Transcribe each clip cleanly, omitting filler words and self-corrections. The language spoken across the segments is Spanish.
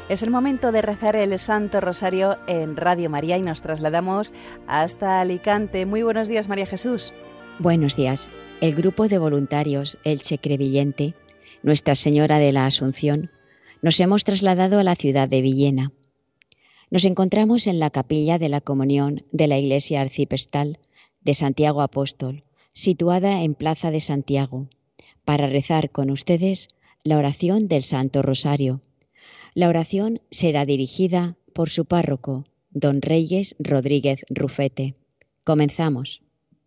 Es el momento de rezar el Santo Rosario en Radio María y nos trasladamos hasta Alicante. Muy buenos días, María Jesús. Buenos días. El grupo de voluntarios Elche Crevillente, Nuestra Señora de la Asunción, nos hemos trasladado a la ciudad de Villena. Nos encontramos en la capilla de la Comunión de la Iglesia Arciprestal de Santiago Apóstol, situada en Plaza de Santiago, para rezar con ustedes la oración del Santo Rosario. La oración será dirigida por su párroco, don Reyes Rodríguez Rufete. Comenzamos.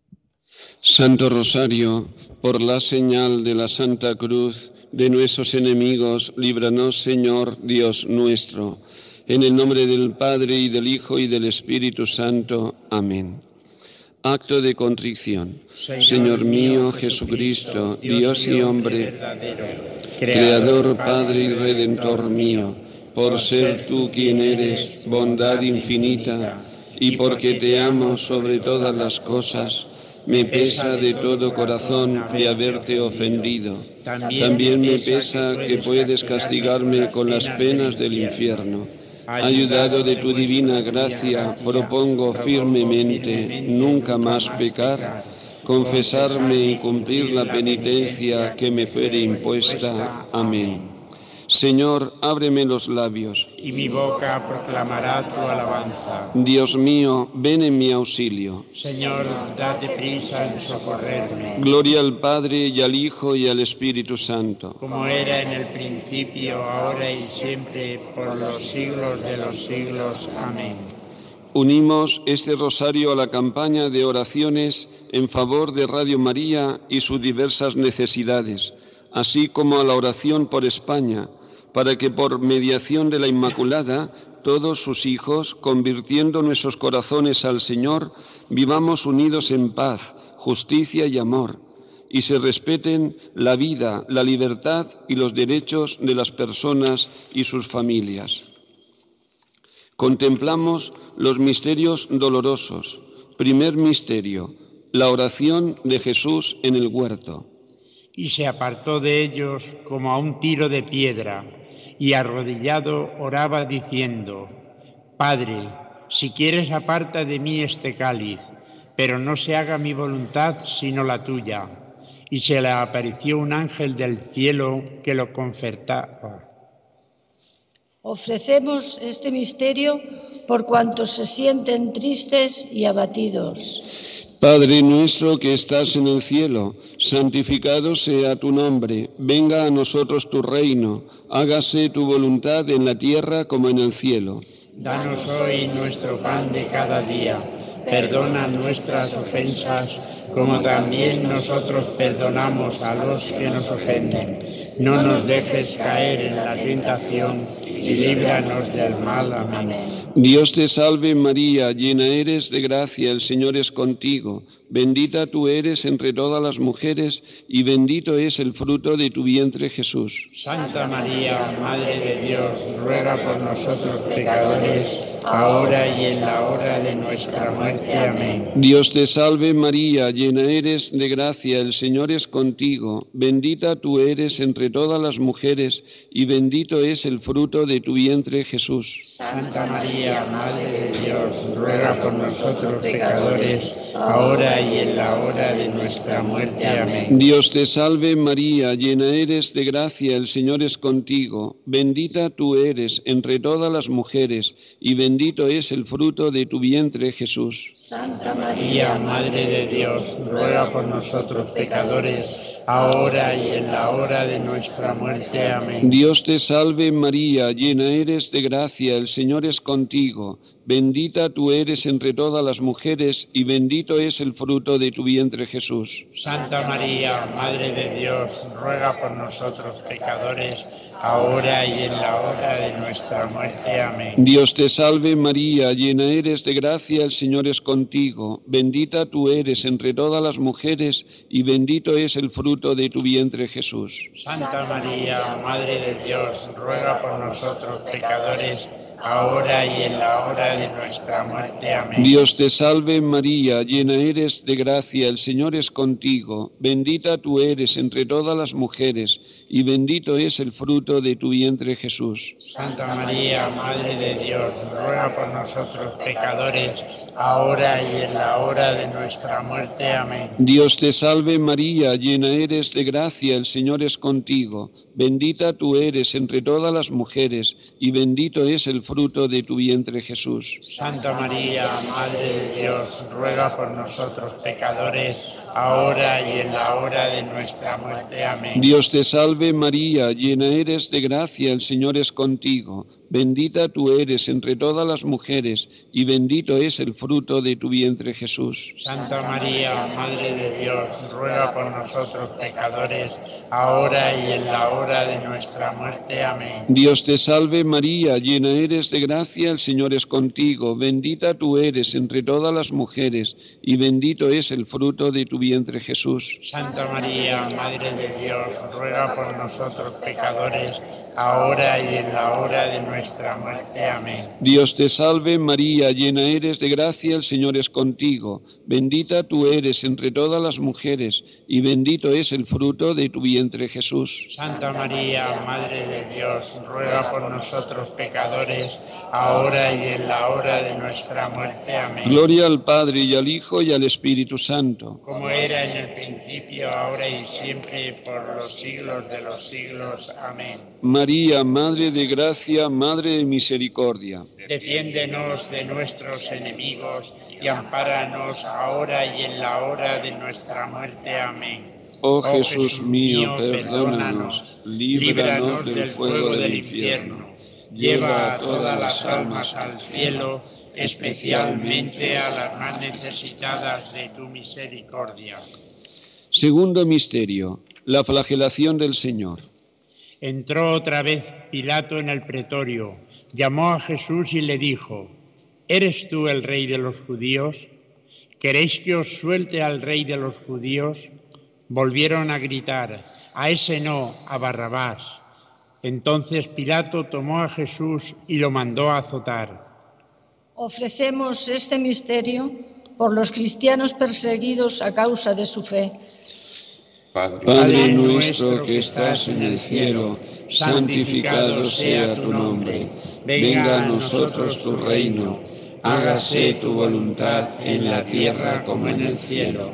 Santo Rosario, por la señal de la Santa Cruz de nuestros enemigos, líbranos, Señor Dios nuestro. En el nombre del Padre, y del Hijo, y del Espíritu Santo. Amén. Acto de contrición. Señor mío Jesucristo, Dios y hombre, Creador, Padre y Redentor mío, por ser tú quien eres, bondad infinita, y porque te amo sobre todas las cosas, me pesa de todo corazón de haberte ofendido. También me pesa que puedes castigarme con las penas del infierno. Ayudado de tu divina gracia, propongo firmemente nunca más pecar, confesarme y cumplir la penitencia que me fuere impuesta. Amén. Señor, ábreme los labios, y mi boca proclamará tu alabanza. Dios mío, ven en mi auxilio. Señor, date prisa en socorrerme. Gloria al Padre, y al Hijo, y al Espíritu Santo. Como era en el principio, ahora y siempre, por los siglos de los siglos. Amén. Unimos este rosario a la campaña de oraciones en favor de Radio María y sus diversas necesidades, así como a la oración por España, para que por mediación de la Inmaculada, todos sus hijos, convirtiendo nuestros corazones al Señor, vivamos unidos en paz, justicia y amor, y se respeten la vida, la libertad y los derechos de las personas y sus familias. Contemplamos los misterios dolorosos. Primer misterio, la oración de Jesús en el huerto. Y se apartó de ellos como a un tiro de piedra, y arrodillado oraba diciendo: Padre, si quieres aparta de mí este cáliz, pero no se haga mi voluntad sino la tuya. Y se le apareció un ángel del cielo que lo confortaba. Ofrecemos este misterio por cuantos se sienten tristes y abatidos. Padre nuestro que estás en el cielo, santificado sea tu nombre, venga a nosotros tu reino, hágase tu voluntad en la tierra como en el cielo. Danos hoy nuestro pan de cada día, perdona nuestras ofensas, como también nosotros perdonamos a los que nos ofenden. No nos dejes caer en la tentación y líbranos del mal. Amén. Dios te salve María, llena eres de gracia, el Señor es contigo. Bendita tú eres entre todas las mujeres, y bendito es el fruto de tu vientre, Jesús. Santa María, Madre de Dios, ruega por nosotros pecadores, ahora y en la hora de nuestra muerte. Amén. Dios te salve María, llena eres de gracia, el Señor es contigo. Bendita tú eres entre todas las mujeres, y bendito es el fruto de tu vientre, Jesús. Santa María, Madre de Dios, ruega por nosotros pecadores, ahora y en la hora de nuestra muerte. Amén. Dios te salve María, llena eres de gracia, el Señor es contigo. Bendita tú eres entre todas las mujeres, y bendito es el fruto de tu vientre, Jesús. Santa María, Madre de Dios, ruega por nosotros pecadores, ahora y en la hora de nuestra muerte. Amén. Dios te salve María, llena eres de gracia, el Señor es contigo. Bendita tú eres entre todas las mujeres, y bendito es el fruto de tu vientre, Jesús. Santa María, Madre de Dios, ruega por nosotros pecadores, ahora y en la hora de nuestra muerte. Amén. Dios te salve María, llena eres de gracia, el Señor es contigo. Bendita tú eres entre todas las mujeres, y bendito es el fruto de tu vientre, Jesús. Santa María, Madre de Dios, ruega por nosotros pecadores, ahora y en la hora de nuestra muerte. Amén. Dios te salve María, llena eres de gracia, el Señor es contigo. Bendita tú eres entre todas las mujeres, y bendito es el fruto de tu vientre, Jesús. Santa María, Madre de Dios, ruega por nosotros pecadores, ahora y en la hora de nuestra muerte. Amén. Dios te salve María, llena eres de gracia, el Señor es contigo. Bendita tú eres entre todas las mujeres, y bendito es el fruto de tu vientre, Jesús. Santa María, Madre de Dios, ruega por nosotros pecadores, ahora y en la hora de nuestra muerte. Amén. Dios te salve María, llena eres de gracia, el Señor es contigo. Bendita tú eres entre todas las mujeres, y bendito es el fruto de tu vientre, Jesús. Santa María, Madre de Dios, ruega por nosotros pecadores, ahora y en la hora de nuestra muerte. Amén. Dios te salve María, llena eres de gracia, el Señor es contigo. Bendita tú eres entre todas las mujeres, y bendito es el fruto de tu vientre, Jesús. Santa María, Madre de Dios, ruega por nosotros pecadores, ahora y en la hora de nuestra muerte. Amén. Dios te salve María, llena eres de gracia, el Señor es contigo. Bendita tú eres entre todas las mujeres, y bendito es el fruto de tu vientre, Jesús. Santa María, Madre de Dios, ruega por nosotros pecadores, ahora y en la hora de nuestra muerte. Amén. Gloria al Padre, y al Hijo, y al Espíritu Santo. Como era en el principio, ahora y siempre, por los siglos de los siglos. Amén. María, Madre de gracia, Madre de misericordia. Defiéndenos de nuestros enemigos y ampáranos ahora y en la hora de nuestra muerte. Amén. Oh Jesús mío, perdónanos, líbranos del fuego del infierno. Lleva a todas las almas al cielo, especialmente a las más necesitadas de tu misericordia. Segundo misterio, la flagelación del Señor. Entró otra vez Pilato en el pretorio, llamó a Jesús y le dijo: ¿Eres tú el rey de los judíos? ¿Queréis que os suelte al rey de los judíos? Volvieron a gritar: a ese no, a Barrabás. Entonces Pilato tomó a Jesús y lo mandó a azotar. Ofrecemos este misterio por los cristianos perseguidos a causa de su fe. Padre nuestro que estás en el cielo, santificado sea tu nombre. Venga a nosotros tu reino. Hágase tu voluntad en la tierra como en el cielo.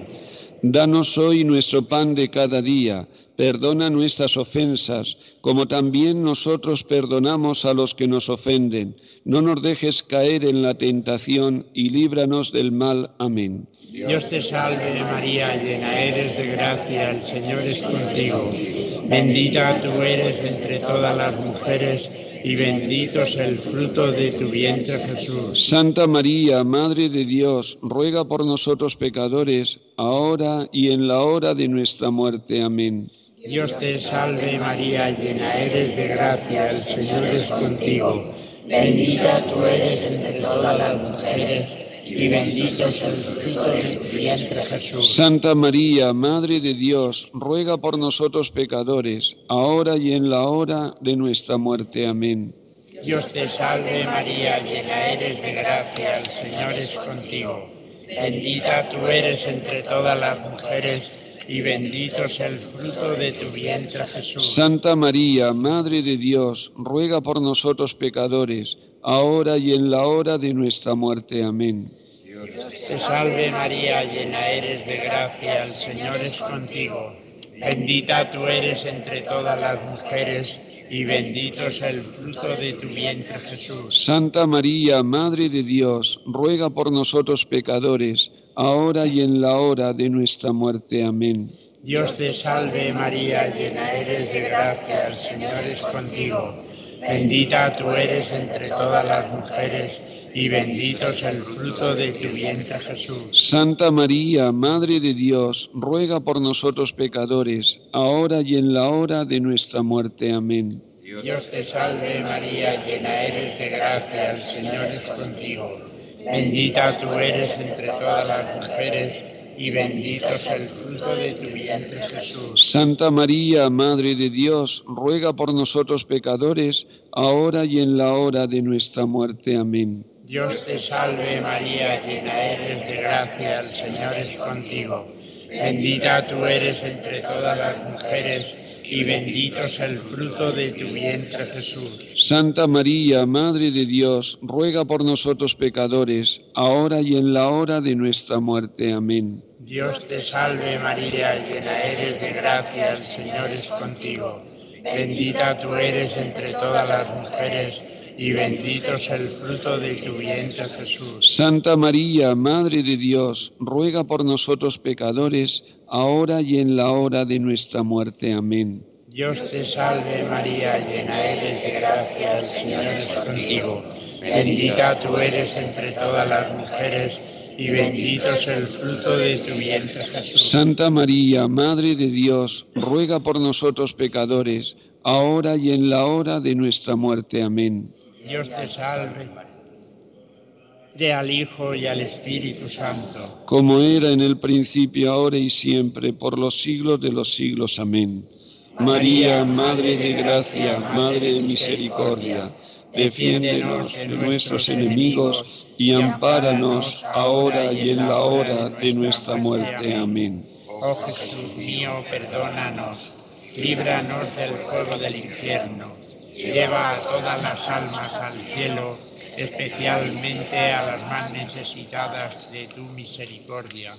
Danos hoy nuestro pan de cada día. Perdona nuestras ofensas, como también nosotros perdonamos a los que nos ofenden. No nos dejes caer en la tentación y líbranos del mal. Amén. Dios te salve María, llena eres de gracia, el Señor es contigo. Bendita tú eres entre todas las mujeres y bendito es el fruto de tu vientre, Jesús. Santa María, Madre de Dios, ruega por nosotros pecadores, ahora y en la hora de nuestra muerte. Amén. Dios te salve María, llena eres de gracia, el Señor es contigo. Bendita tú eres entre todas las mujeres y bendito es el fruto de tu vientre, Jesús. Santa María, Madre de Dios, ruega por nosotros pecadores, ahora y en la hora de nuestra muerte. Amén. Dios te salve María, llena eres de gracia, el Señor es contigo. Bendita tú eres entre todas las mujeres y bendito es el fruto de tu vientre, Jesús. Santa María, Madre de Dios, ruega por nosotros pecadores, ahora y en la hora de nuestra muerte. Amén. Dios te salve María, llena eres de gracia, el Señor es contigo. Bendita tú eres entre todas las mujeres y bendito es el fruto de tu vientre, Jesús. Santa María, Madre de Dios, ruega por nosotros pecadores, ahora y en la hora de nuestra muerte. Amén. Dios te salve María, llena eres de gracia, el Señor es contigo. Bendita tú eres entre todas las mujeres y bendito es el fruto de tu vientre, Jesús. Santa María, Madre de Dios, ruega por nosotros pecadores, ahora y en la hora de nuestra muerte. Amén. Dios te salve María, llena eres de gracia, el Señor es contigo. Bendita tú eres entre todas las mujeres y bendito es el fruto de tu vientre, Jesús. Santa María, Madre de Dios, ruega por nosotros pecadores, ahora y en la hora de nuestra muerte. Amén. Dios te salve María, llena eres de gracia, el Señor es contigo. Bendita tú eres entre todas las mujeres y bendito es el fruto de tu vientre, Jesús. Santa María, Madre de Dios, ruega por nosotros pecadores, ahora y en la hora de nuestra muerte. Amén. Dios te salve María, llena eres de gracia, el Señor es contigo. Bendita tú eres entre todas las mujeres, y bendito es el fruto de tu vientre, Jesús. Santa María, Madre de Dios, ruega por nosotros pecadores, ahora y en la hora de nuestra muerte. Amén. Dios te salve María, llena eres de gracia, el Señor es contigo. Bendita tú eres entre todas las mujeres, y bendito es el fruto de tu vientre, Jesús. Santa María, Madre de Dios, ruega por nosotros pecadores, ahora y en la hora de nuestra muerte. Amén. Dios te salve, al Hijo y al Espíritu Santo. Como era en el principio, ahora y siempre, por los siglos de los siglos. Amén. María, Madre de gracia, Madre de misericordia, defiéndenos de nuestros enemigos y ampáranos ahora y en la hora de nuestra muerte. Amén. Oh Jesús mío, perdónanos, líbranos del fuego del infierno, lleva a todas las almas al cielo, especialmente a las más necesitadas de tu misericordia.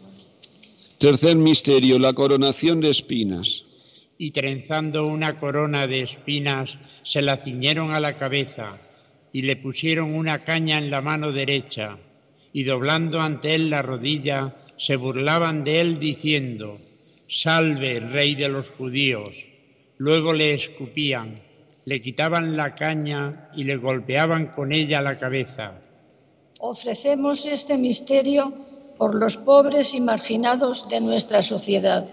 Tercer misterio, la coronación de espinas. Y trenzando una corona de espinas, se la ciñeron a la cabeza, y le pusieron una caña en la mano derecha, y doblando ante él la rodilla, se burlaban de él diciendo: «Salve, Rey de los judíos». Luego le escupían, le quitaban la caña y le golpeaban con ella la cabeza. Ofrecemos este misterio por los pobres y marginados de nuestra sociedad.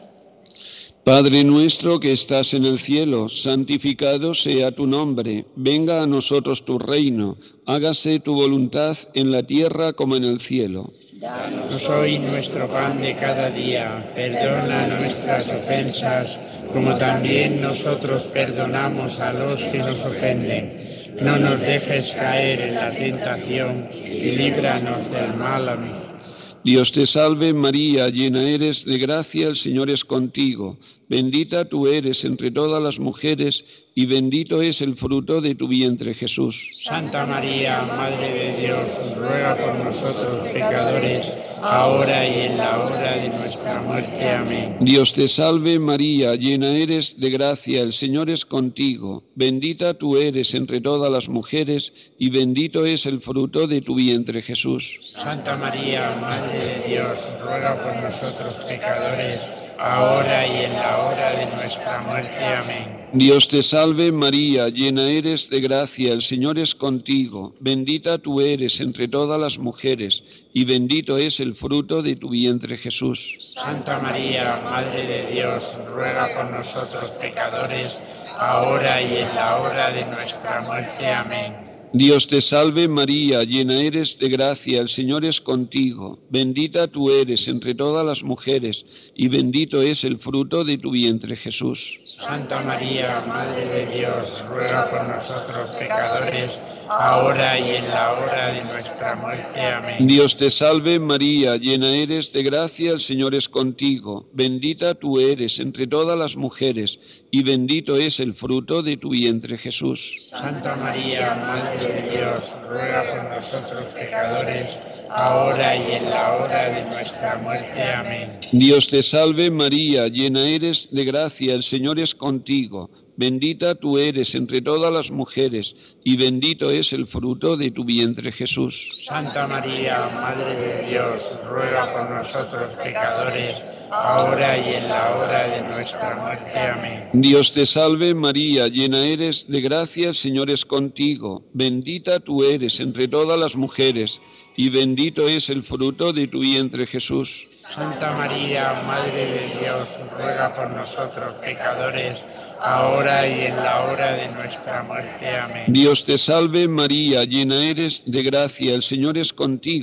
Padre nuestro que estás en el cielo, santificado sea tu nombre. Venga a nosotros tu reino. Hágase tu voluntad en la tierra como en el cielo. Danos hoy nuestro pan de cada día. Perdona nuestras ofensas, como también nosotros perdonamos a los que nos ofenden. No nos dejes caer en la tentación y líbranos del mal. Amén. Dios te salve María, llena eres de gracia, el Señor es contigo. Bendita tú eres entre todas las mujeres y bendito es el fruto de tu vientre, Jesús. Santa María, Madre de Dios, ruega por nosotros pecadores, ahora y en la hora de nuestra muerte. Amén. Dios te salve María, llena eres de gracia, el Señor es contigo. Bendita tú eres entre todas las mujeres y bendito es el fruto de tu vientre, Jesús. Santa María, Madre de Dios, ruega por nosotros pecadores, ahora y en la hora de nuestra muerte. Amén. Dios te salve María, llena eres de gracia, el Señor es contigo. Bendita tú eres entre todas las mujeres y bendito es el fruto de tu vientre, Jesús. Santa María, Madre de Dios, ruega por nosotros pecadores, ahora y en la hora de nuestra muerte. Amén. Dios te salve María, llena eres de gracia, el Señor es contigo. Bendita tú eres entre todas las mujeres y bendito es el fruto de tu vientre, Jesús. Santa María, Madre de Dios, ruega por nosotros pecadores, ahora y en la hora de nuestra muerte. Amén. Dios te salve María, llena eres de gracia, el Señor es contigo. Bendita tú eres entre todas las mujeres y bendito es el fruto de tu vientre, Jesús. Santa María, Madre de Dios, ruega por nosotros pecadores, ahora y en la hora de nuestra muerte. Amén. Dios te salve María, llena eres de gracia, el Señor es contigo. Bendita tú eres entre todas las mujeres y bendito es el fruto de tu vientre, Jesús. Santa María, Madre de Dios, ruega por nosotros pecadores, ahora y en la hora de nuestra muerte. Amén. Dios te salve María, llena eres de gracia, el Señor es contigo. Bendita tú eres entre todas las mujeres y bendito es el fruto de tu vientre, Jesús. Santa María, Madre de Dios, ruega por nosotros pecadores, ahora y en la hora de nuestra muerte. Amén. Dios te salve María, llena eres de gracia, el Señor es contigo.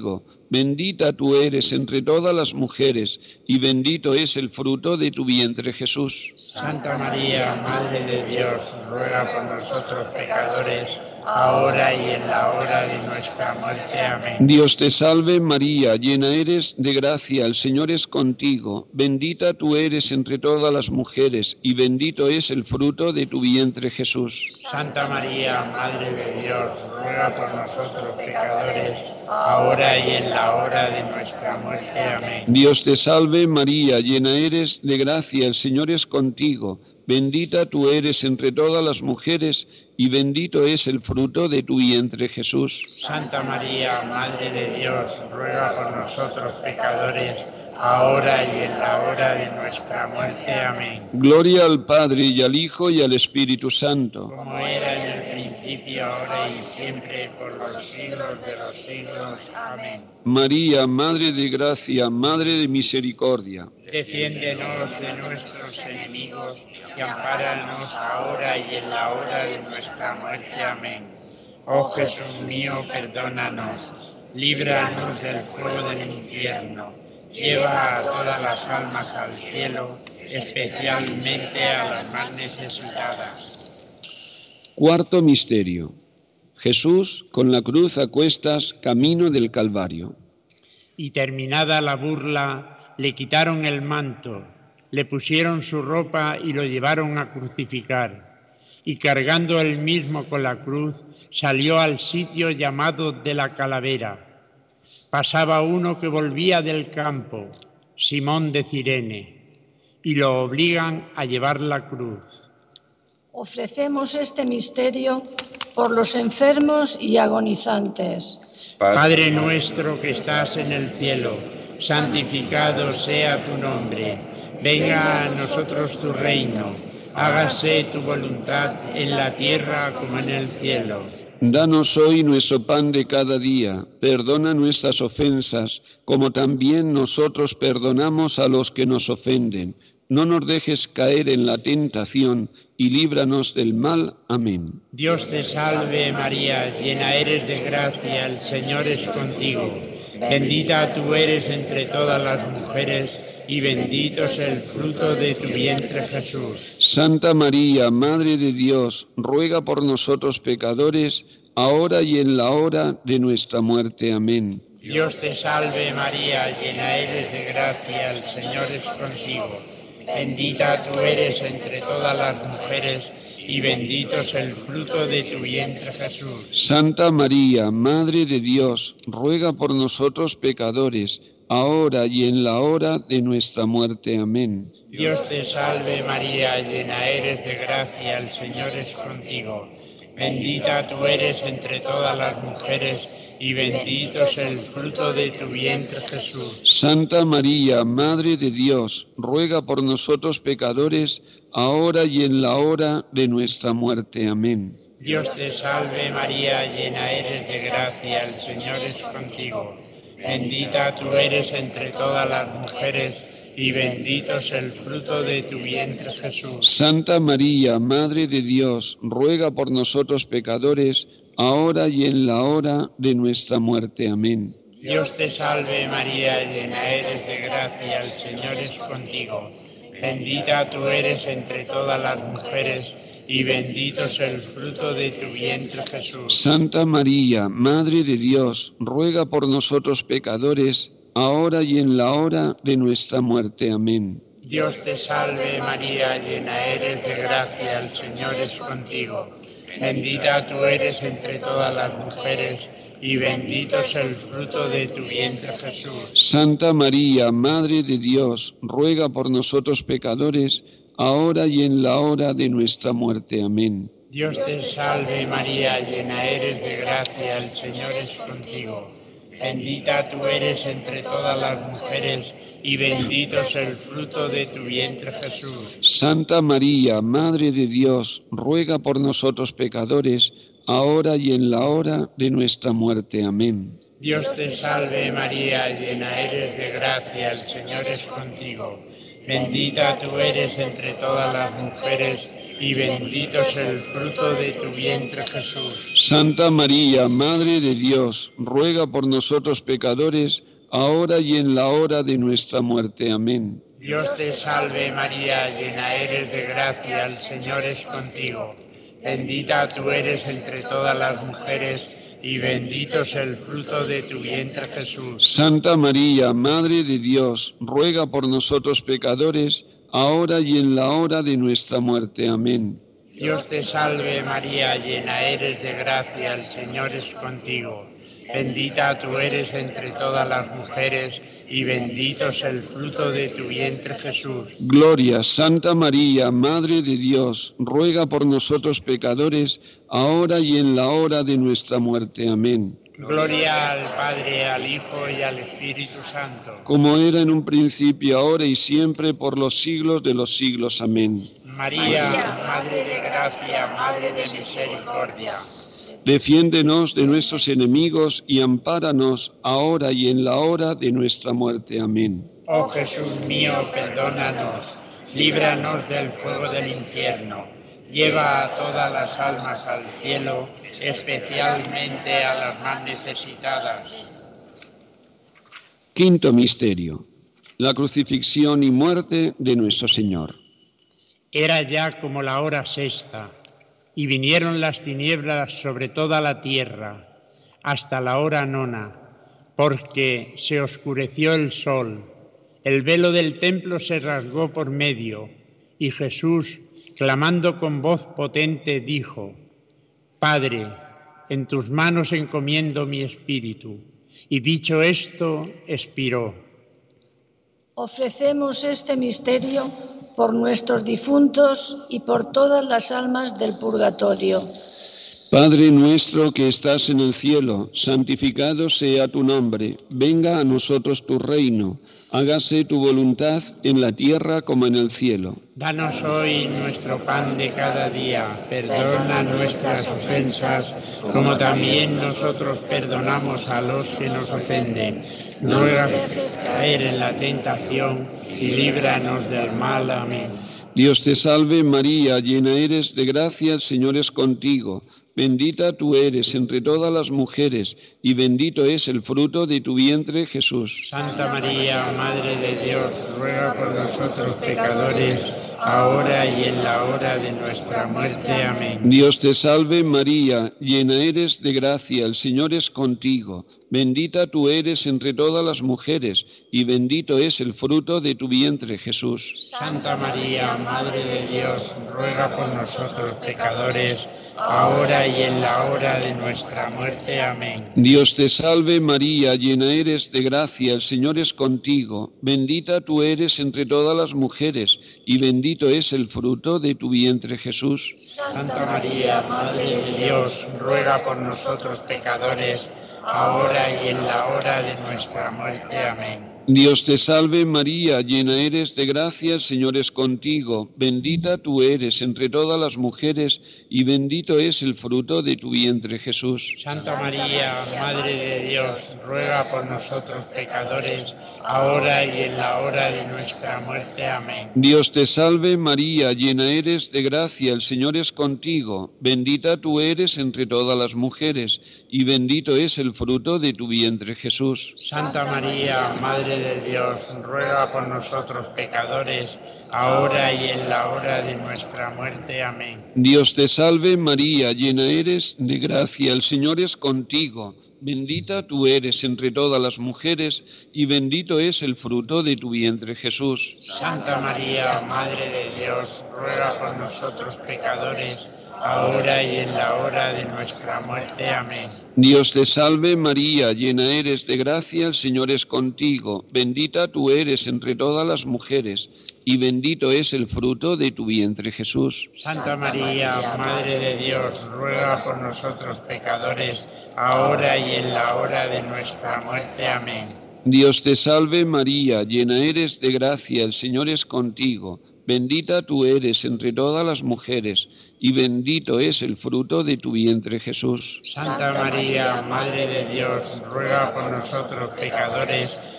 bendita tú eres entre todas las mujeres, y bendito es el fruto de tu vientre, Jesús. Santa María, Madre de Dios, ruega por nosotros pecadores, ahora y en la hora de nuestra muerte. Amén. Dios te salve María, llena eres de gracia, el Señor es contigo, bendita tú eres entre todas las mujeres, y bendito es el fruto de tu vientre, Jesús. Santa María, Madre de Dios, ruega por nosotros pecadores, ahora y en la hora de nuestra muerte. Amén. Dios te salve María, llena eres de gracia, el Señor es contigo, bendita tú eres entre todas las mujeres, y bendito es el fruto de tu vientre, Jesús. Santa María, Madre de Dios, ruega por nosotros pecadores, ahora y en la hora de nuestra muerte. Amén. Gloria al Padre, y al Hijo, y al Espíritu Santo. Como era en el principio, ahora y siempre, por los siglos de los siglos. Amén. María, Madre de gracia, Madre de misericordia. Defiéndenos de nuestros enemigos y ampáranos ahora y en la hora de nuestra muerte. Amén. Oh Jesús mío, perdónanos, líbranos del fuego del infierno, lleva a todas las almas al cielo, especialmente a las más necesitadas. Cuarto misterio. Jesús con la cruz a cuestas, camino del Calvario. Y terminada la burla, le quitaron el manto, le pusieron su ropa y lo llevaron a crucificar. Y cargando él mismo con la cruz, salió al sitio llamado de la Calavera. Pasaba uno que volvía del campo, Simón de Cirene, y lo obligan a llevar la cruz. Ofrecemos este misterio por los enfermos y agonizantes. Padre nuestro que estás en el cielo, santificado sea tu nombre. Venga a nosotros tu reino. Hágase tu voluntad en la tierra como en el cielo. Danos hoy nuestro pan de cada día. Perdona nuestras ofensas, como también nosotros perdonamos a los que nos ofenden. No nos dejes caer en la tentación y líbranos del mal. Amén. Dios te salve María, llena eres de gracia, el Señor es contigo. Bendita tú eres entre todas las mujeres y bendito es el fruto de tu vientre, Jesús. Santa María, Madre de Dios, ruega por nosotros pecadores, ahora y en la hora de nuestra muerte. Amén. Dios te salve María, llena eres de gracia, el Señor es contigo. Bendita tú eres entre todas las mujeres y bendito es el fruto de tu vientre, Jesús. Santa María, Madre de Dios, ruega por nosotros pecadores, ahora y en la hora de nuestra muerte. Amén. Dios te salve María, llena eres de gracia, el Señor es contigo. Bendita tú eres entre todas las mujeres y bendito es el fruto de tu vientre, Jesús. Santa María, Madre de Dios, ruega por nosotros pecadores, ahora y en la hora de nuestra muerte. Amén. Dios te salve María, llena eres de gracia, el Señor es contigo. Bendita tú eres entre todas las mujeres y bendito es el fruto de tu vientre, Jesús. Santa María, Madre de Dios, ruega por nosotros pecadores, ahora y en la hora de nuestra muerte. Amén. Dios te salve María, llena eres de gracia, el Señor es contigo. Bendita tú eres entre todas las mujeres y bendito es el fruto de tu vientre, Jesús. Santa María, Madre de Dios, ruega por nosotros pecadores, ahora y en la hora de nuestra muerte. Amén. Dios te salve María, llena eres de gracia, el Señor es contigo. Bendita tú eres entre todas las mujeres y bendito es el fruto de tu vientre, Jesús. Santa María, Madre de Dios, ruega por nosotros pecadores, ahora y en la hora de nuestra muerte. Amén. Dios te salve María, llena eres de gracia, el Señor es contigo. Bendita tú eres entre todas las mujeres y bendito es el fruto de tu vientre, Jesús. Santa María, Madre de Dios, ruega por nosotros pecadores, ahora y en la hora de nuestra muerte. Amén. Dios te salve María, llena eres de gracia, el Señor es contigo. Bendita tú eres entre todas las mujeres y bendito es el fruto de tu vientre, Jesús. Santa María, Madre de Dios, ruega por nosotros pecadores, ahora y en la hora de nuestra muerte. Amén. Dios te salve María, llena eres de gracia, el Señor es contigo. Bendita tú eres entre todas las mujeres, y bendito es el fruto de tu vientre, Jesús. Santa María, Madre de Dios, ruega por nosotros pecadores, ahora y en la hora de nuestra muerte. Amén. Dios te salve María, llena eres de gracia, el Señor es contigo. Bendita tú eres entre todas las mujeres, y bendito es el fruto de tu vientre, Jesús. Gloria, Santa María, Madre de Dios, ruega por nosotros pecadores, ahora y en la hora de nuestra muerte. Amén. Gloria al Padre, al Hijo y al Espíritu Santo. Como era en un principio, ahora y siempre, por los siglos de los siglos. Amén. María, Madre de gracia, Madre de misericordia. Defiéndenos de nuestros enemigos y ampáranos ahora y en la hora de nuestra muerte. Amén. Oh Jesús mío, perdónanos, líbranos del fuego del infierno, lleva a todas las almas al cielo, especialmente a las más necesitadas. Quinto misterio: la crucifixión y muerte de nuestro Señor. Era ya como la hora sexta, y vinieron las tinieblas sobre toda la tierra, hasta la hora nona, porque se oscureció el sol, el velo del templo se rasgó por medio, y Jesús, clamando con voz potente, dijo: Padre, en tus manos encomiendo mi espíritu. Y dicho esto, expiró. Ofrecemos este misterio por nuestros difuntos y por todas las almas del purgatorio. Padre nuestro que estás en el cielo, santificado sea tu nombre. Venga a nosotros tu reino. Hágase tu voluntad en la tierra como en el cielo. Danos hoy nuestro pan de cada día. Perdona nuestras ofensas, como también nosotros perdonamos a los que nos ofenden. No nos dejes caer en la tentación y líbranos del mal. Amén. Dios te salve María, llena eres de gracia, el Señor es contigo. Bendita tú eres entre todas las mujeres, y bendito es el fruto de tu vientre, Jesús. Santa María, Madre de Dios, ruega por nosotros pecadores, ahora y en la hora de nuestra muerte. Amén. Dios te salve María, llena eres de gracia, el Señor es contigo. Bendita tú eres entre todas las mujeres, y bendito es el fruto de tu vientre, Jesús. Santa María, Madre de Dios, ruega por nosotros pecadores, ahora y en la hora de nuestra muerte. Amén. Dios te salve María, llena eres de gracia, el Señor es contigo. Bendita tú eres entre todas las mujeres, y bendito es el fruto de tu vientre, Jesús. Santa María, Madre de Dios, ruega por nosotros pecadores, ahora y en la hora de nuestra muerte. Amén. Dios te salve María, llena eres de gracia, el Señor es contigo. Bendita tú eres entre todas las mujeres, y bendito es el fruto de tu vientre, Jesús. Santa María, Madre de Dios, ruega por nosotros pecadores, ahora y en la hora de nuestra muerte. Amén. Dios te salve María, llena eres de gracia, el Señor es contigo. Bendita tú eres entre todas las mujeres, y bendito es el fruto de tu vientre, Jesús. Santa María, Madre de Dios, ruega por nosotros pecadores, ahora y en la hora de nuestra muerte. Amén. Dios te salve María, llena eres de gracia, el Señor es contigo. Bendita tú eres entre todas las mujeres, y bendito es el fruto de tu vientre, Jesús. Santa María, Madre de Dios, ruega por nosotros pecadores, ahora y en la hora de nuestra muerte. Amén. Dios te salve María, llena eres de gracia, el Señor es contigo. Bendita tú eres entre todas las mujeres, y bendito es el fruto de tu vientre, Jesús. Santa María, Madre de Dios, ruega por nosotros pecadores, ahora y en la hora de nuestra muerte. Amén. Dios te salve María, llena eres de gracia, el Señor es contigo. Bendita tú eres entre todas las mujeres, y bendito es el fruto de tu vientre, Jesús. Santa María, Madre de Dios, ruega por nosotros pecadores,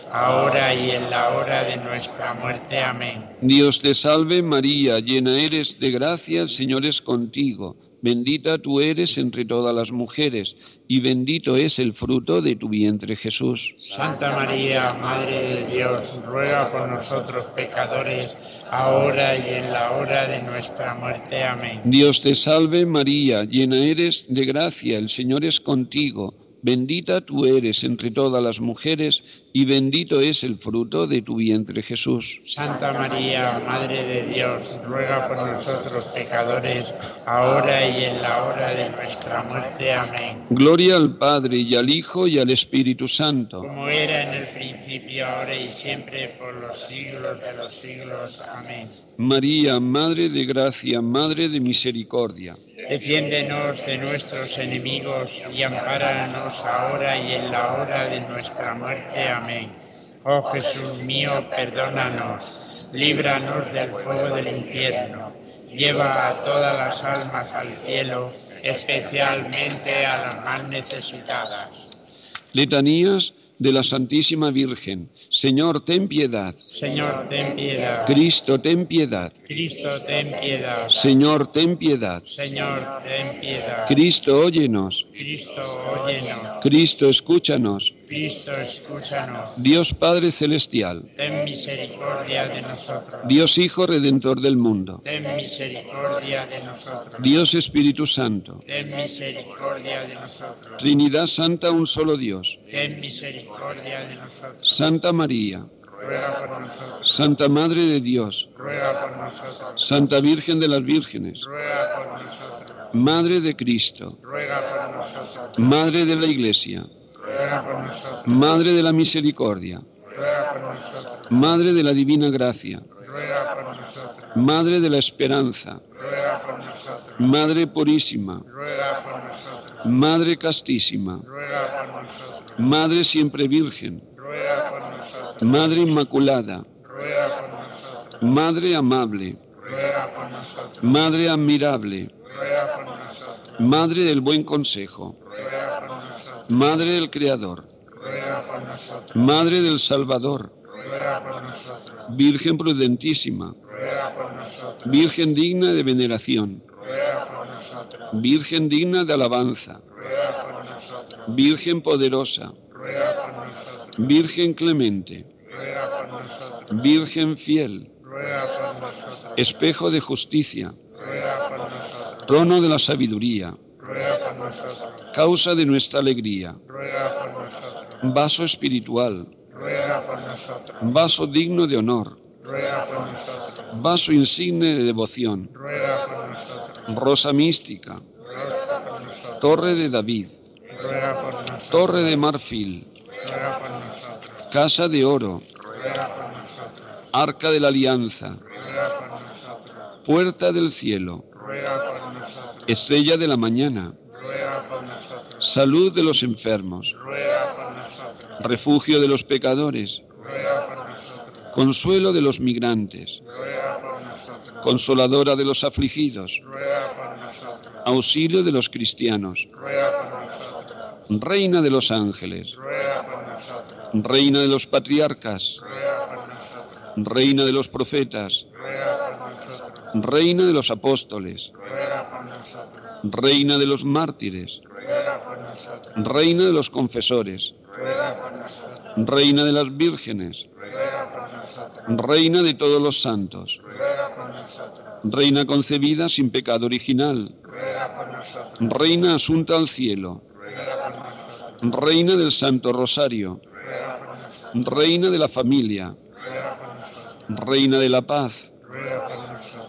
ahora y en la hora de nuestra muerte. Amén. Dios te salve María, llena eres de gracia, el Señor es contigo. Bendita tú eres entre todas las mujeres, y bendito es el fruto de tu vientre, Jesús. Santa María, Madre de Dios, ruega por nosotros pecadores, ahora y en la hora de nuestra muerte. Amén. Dios te salve María, llena eres de gracia, el Señor es contigo. Bendita tú eres entre todas las mujeres, y bendito es el fruto de tu vientre, Jesús. Santa María, Madre de Dios, ruega por nosotros pecadores, ahora y en la hora de nuestra muerte. Amén. Gloria al Padre, y al Hijo, y al Espíritu Santo. Como era en el principio, ahora y siempre, por los siglos de los siglos. Amén. María, Madre de gracia, Madre de misericordia. Defiéndenos de nuestros enemigos y ampáranos ahora y en la hora de nuestra muerte. Amén. Oh Jesús mío, perdónanos, líbranos del fuego del infierno, lleva a todas las almas al cielo, especialmente a las más necesitadas. Letanías de la Santísima Virgen. Señor, ten piedad. Señor, ten piedad. Cristo, ten piedad. Cristo, ten piedad. Señor, ten piedad. Señor, ten piedad. Cristo, óyenos. Cristo, óyenos. Cristo, escúchanos. Cristo, escúchanos. Dios Padre Celestial. Ten misericordia de nosotros. Dios Hijo Redentor del mundo. Ten misericordia de nosotros. Dios Espíritu Santo. Ten misericordia de nosotros. Trinidad Santa, un solo Dios. Ten misericordia de nosotros. Santa María. Ruega por nosotros. Santa Madre de Dios. Ruega por nosotros. Santa Virgen de las Vírgenes. Ruega por nosotros. Madre de Cristo. Ruega por nosotros. Madre de la Iglesia. Ruega por nosotros. Madre de la Misericordia. Ruega por nosotros. Madre de la Divina Gracia. Ruega por nosotros. Madre de la Esperanza. Ruega por nosotros. Madre Purísima. Ruega por nosotros. Madre Castísima. Ruega por nosotros. Madre Siempre Virgen. Ruega por nosotros. Madre Inmaculada. Ruega por nosotros. Madre Amable. Ruega por nosotros. Madre Admirable. Ruega por nosotros. Madre del Buen Consejo. Ruega por nosotros. Madre del Creador. Ruega por nosotros. Madre del Salvador. Ruega por nosotros. Virgen prudentísima. Ruega por nosotros. Virgen digna de veneración. Ruega por nosotros. Virgen digna de alabanza. Ruega por nosotros. Virgen poderosa. Ruega por nosotros. Virgen clemente. Ruega por nosotros. Virgen fiel. Ruega por nosotros. Espejo de justicia. Ruega por nosotros. Trono de la sabiduría. Ruega por nosotros. Causa de nuestra alegría. Ruega por nosotros. Vaso espiritual. Ruega por nosotros. Vaso digno de honor. Ruega por nosotros. Vaso insigne de devoción. Ruega por nosotros. Rosa mística. Ruega por nosotros. Torre de David. Ruega por nosotros. Torre de marfil. Ruega por nosotros. Casa de oro. Ruega por nosotros. Arca de la alianza. Ruega por nosotros. Puerta del cielo. Ruega por nosotros. Estrella de la mañana. Ruega por nosotros. Salud de los enfermos. Ruega por nosotros. Refugio de los pecadores. Ruega por nosotros. Consuelo de los migrantes. Ruega por nosotros. Consoladora de los afligidos. Ruega por nosotros. Auxilio de los cristianos. Ruega por nosotros. Reina de los ángeles. Ruega por nosotros. Reina de los patriarcas. Ruega por nosotros. Reina de los profetas. Ruega por nosotros. Reina de los apóstoles. Ruega por nosotros. Reina de los mártires. Ruega por nosotros. Reina de los confesores. Ruega por nosotros. Reina de las vírgenes. Ruega por nosotros. Reina de todos los santos. Ruega por nosotros. Reina concebida sin pecado original. Ruega por nosotros. Reina asunta al cielo. Ruega por nosotros. Reina del Santo Rosario. Ruega por nosotros. Reina de la familia. Ruega por nosotros. Reina de la paz. Ruega por nosotros.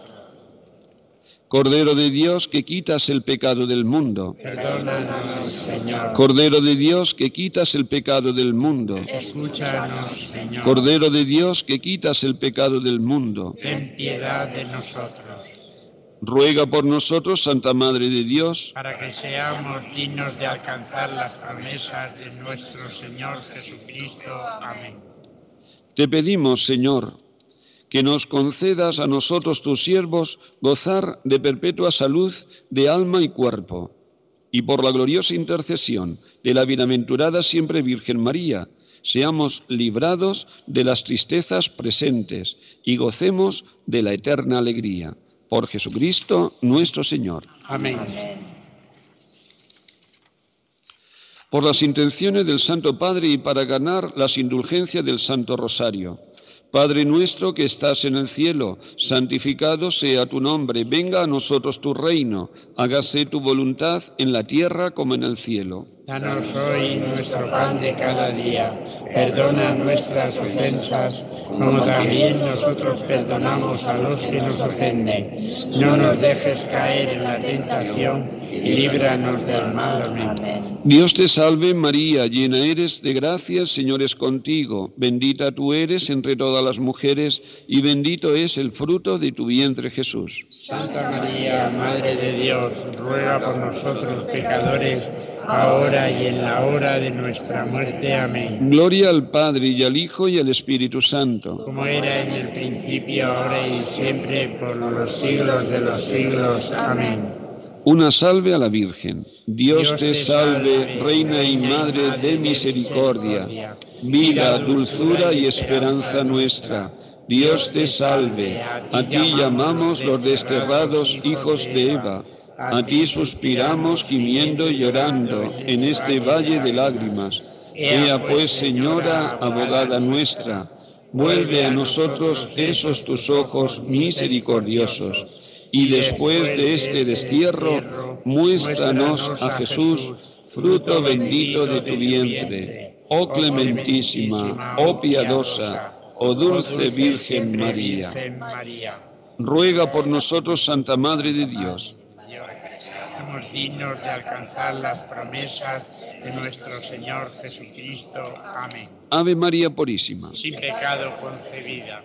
Cordero de Dios que quitas el pecado del mundo. Perdónanos, Señor. Cordero de Dios que quitas el pecado del mundo. Escúchanos, Señor. Cordero de Dios que quitas el pecado del mundo. Ten piedad de nosotros, Ruega por nosotros, Santa Madre de Dios, para que seamos dignos de alcanzar las promesas de nuestro Señor Jesucristo. Amén. te pedimos, Señor, que nos concedas a nosotros, tus siervos, gozar de perpetua salud de alma y cuerpo, y por la gloriosa intercesión de la bienaventurada siempre Virgen María, seamos librados de las tristezas presentes y gocemos de la eterna alegría. Por Jesucristo nuestro Señor. Amén. Por las intenciones del Santo Padre y para ganar las indulgencias del Santo Rosario. Padre nuestro que estás en el cielo, santificado sea tu nombre. Venga a nosotros tu reino. Hágase tu voluntad en la tierra como en el cielo. Danos hoy nuestro pan de cada día. Perdona nuestras ofensas, como también nosotros perdonamos a los que nos ofenden. No nos dejes caer en la tentación y líbranos del mal. Amén. Dios te salve María, llena eres de gracia, el Señor es contigo. Bendita tú eres entre todas las mujeres y bendito es el fruto de tu vientre Jesús. Santa María, Madre de Dios, ruega por nosotros pecadores, ahora y en la hora de nuestra muerte. Amén. Gloria al Padre y al Hijo y al Espíritu Santo. Como era en el principio, ahora y siempre, por los siglos de los siglos. Amén. Una salve a la Virgen. Dios te salve, Reina y Madre de misericordia, vida, dulzura y esperanza nuestra. Dios te salve. A ti llamamos los desterrados hijos de Eva. A ti suspiramos gimiendo y llorando en este valle de lágrimas. Ea pues, Señora, abogada nuestra, vuelve a nosotros esos tus ojos misericordiosos. Y después de este destierro, muéstranos a Jesús, fruto bendito de tu vientre. Oh clementísima, oh piadosa, oh dulce Virgen María. Ruega por nosotros, Santa Madre de Dios. Somos dignos de alcanzar las promesas de nuestro Señor Jesucristo. Amén. Ave María Purísima. Sin pecado concebida.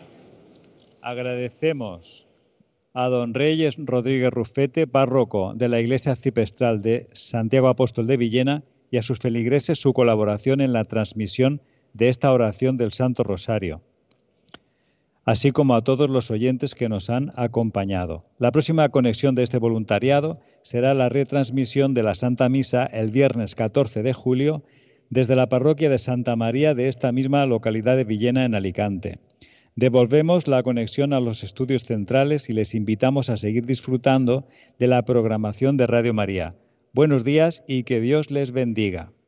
Agradecemos a don Reyes Rodríguez Rufete, párroco de la Iglesia Arciprestral de Santiago Apóstol de Villena, y a sus feligreses su colaboración en la transmisión de esta oración del Santo Rosario, así como a todos los oyentes que nos han acompañado. La próxima conexión de este voluntariado será la retransmisión de la Santa Misa el viernes 14 de julio desde la parroquia de Santa María de esta misma localidad de Villena, en Alicante. Devolvemos la conexión a los estudios centrales y les invitamos a seguir disfrutando de la programación de Radio María. Buenos días y que Dios les bendiga.